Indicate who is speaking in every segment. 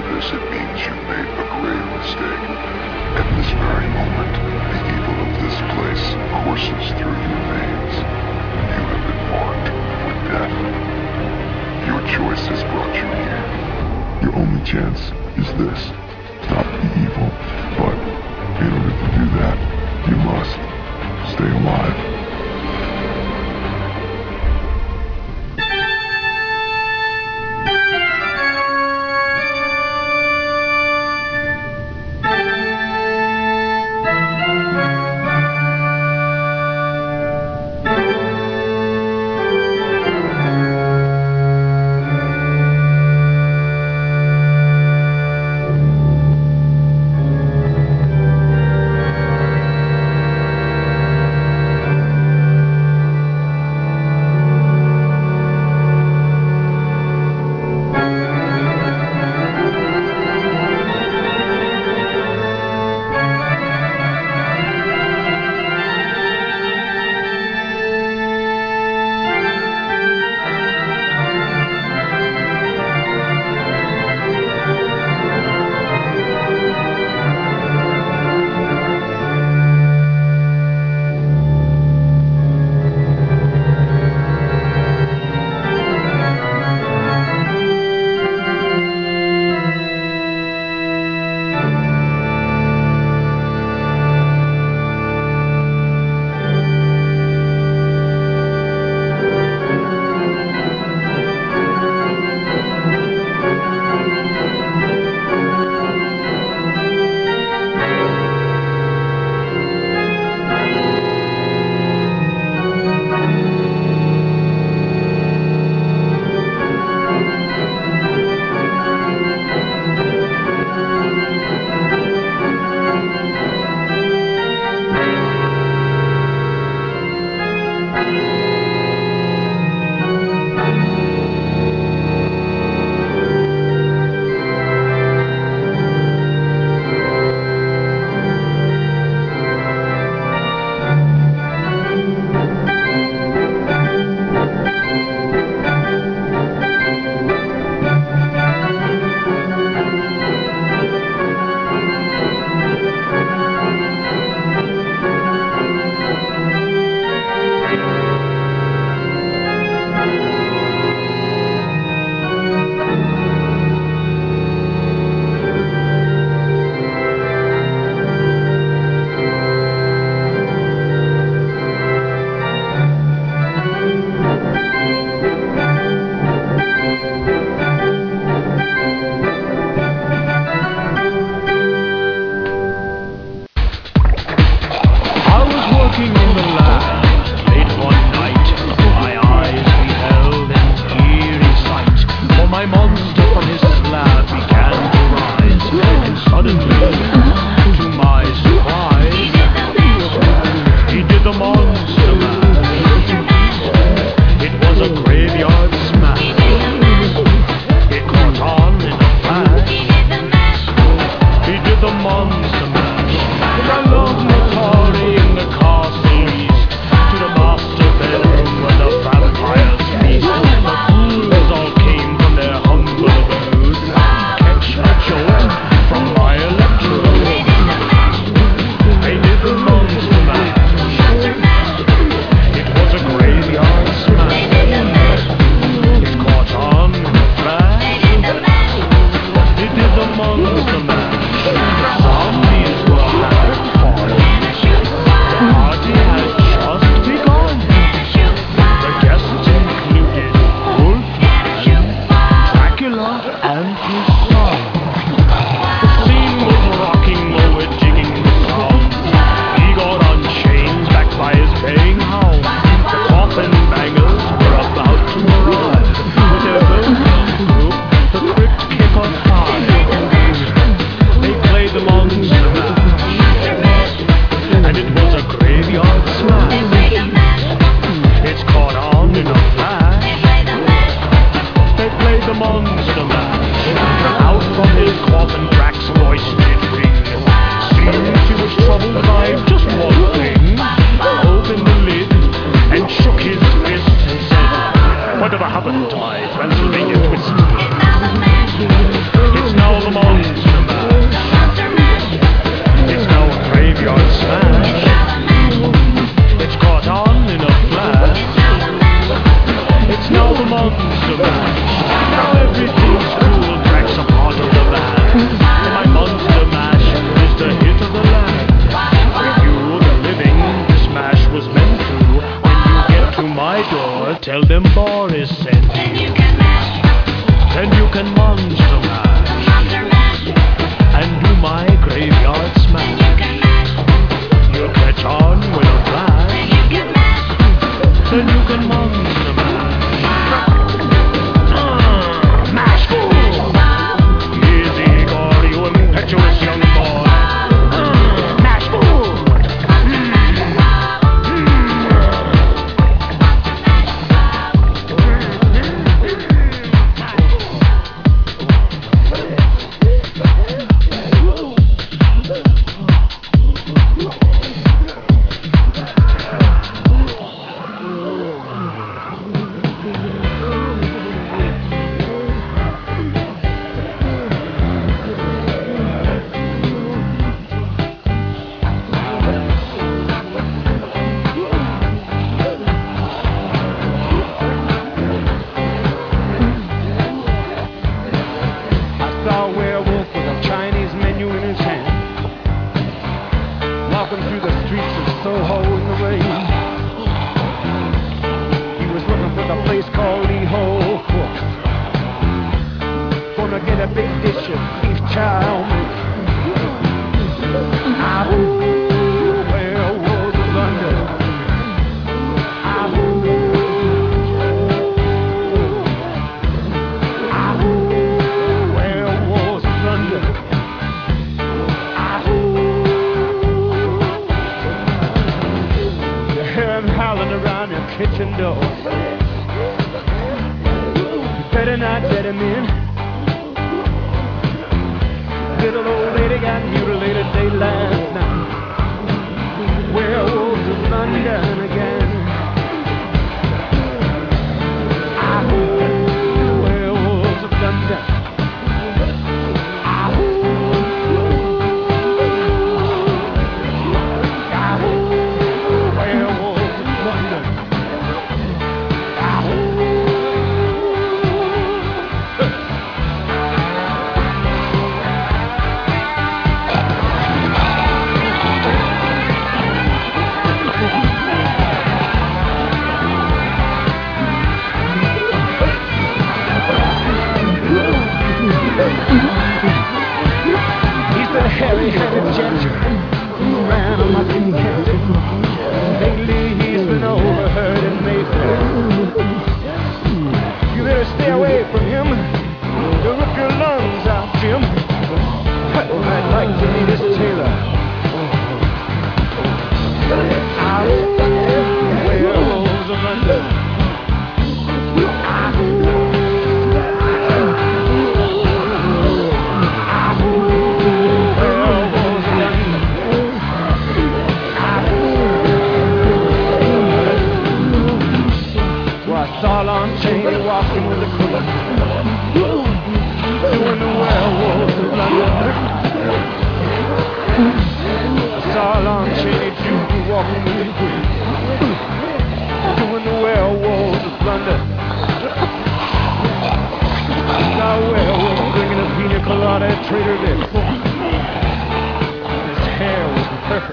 Speaker 1: this, it means you've made a grave mistake. At this very moment, the evil of this place courses through your veins. You have been marked for death. Your choice has brought you here. Your only chance is this. Stop the evil. But in order to do that, you must stay alive.
Speaker 2: Whatever happened to my Transylvania twist? It's now the Monster Mash. It's now a graveyard smash. It's caught on in a flash. It's now the Monster Mash. Now everything's cool, tracks a part of the band. My Monster Mash is the hit of the land. For you, the living, this mash was meant to. When you get to my door, tell them Boris sent you. Then you can Monster Mash and do my graveyard smash. You'll catch on with a flash. Then you can Monster Mash. Mash fool! Easy, Igor, you impetuous young boy. Mash fool!
Speaker 3: Kitchen door. You better not let him in. Little old lady got mutilated late last night. Werewolves of London again. Werewolves of London. Hairy-headed gent who ran amok in Kent. Lately he's been overheard in Mayfair. You better stay away from him. He'll rip your lungs out, Jim. I'd like to meet his tailor. Werewolves of London. Saul Chaney walking with a crew, doing the werewolves of London. Saul Chaney Jew walking with a crew, doing the werewolves of London. Now werewolf bringing a pina colada at Trader Vic's. His hair was perfect.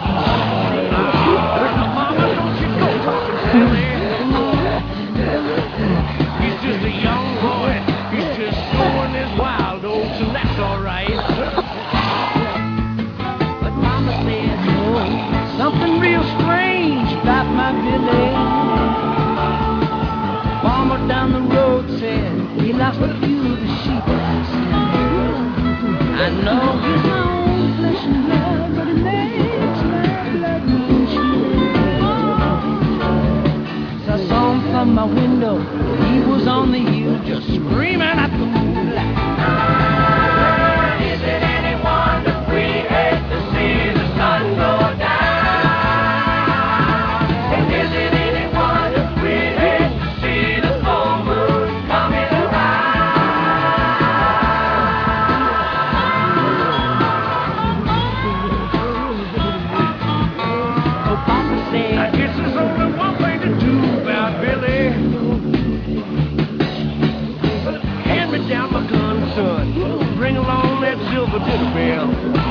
Speaker 3: Mama, don't you go talking to me. out with you, the sheep has I know he's my own flesh and blood, but it makes my blood run chill. So I saw him from my window, he was on the hill just screaming at the moonlight. Is it any wonder we hate to see the sun go down? And is it any wonder we hate to see the full moon coming around? Oh, Papa said, I guess there's only one thing to do about Billy. Hand me down my gun, son. Bring along that silver dinner bell.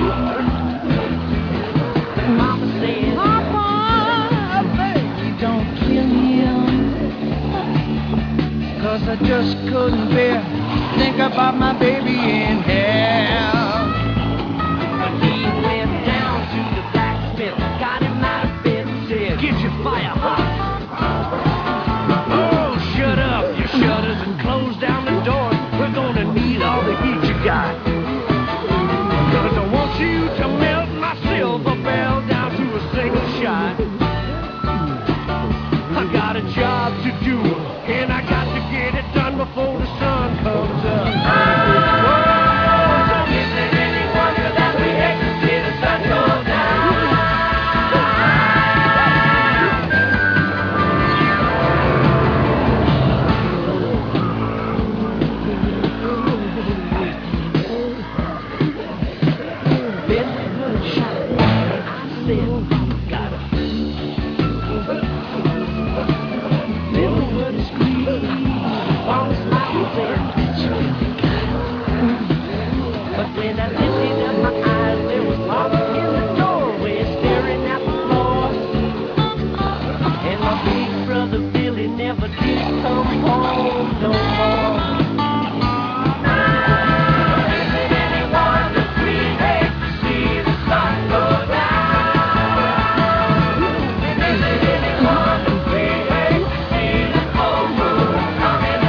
Speaker 3: Mama said, Papa, baby, don't kill him. 'Cause I just couldn't bear think about my baby in hell. But he went down to the blacksmith, got him out of bed and said, get your fire hot. Oh, shut up, you shutters, and close down the doors. We're gonna need all the heat you got. 'Cause I want you to melt my silver bell down to a single shot. I got a job to do, and I got to get it done before the sun comes up. Whoa, is it any wonder that we hate to see the sun go down? Billy was shot. I said, Papa got him. Billy would scream. On his mouth said, bitch, Billy got him. But when I lifted up my eyes, there was Mama in the doorway staring at the floor. And my big brother Billy never did come home no more. Is it any wonder we hate to see the sun go down? Is it any wonder we hate to see the full moon coming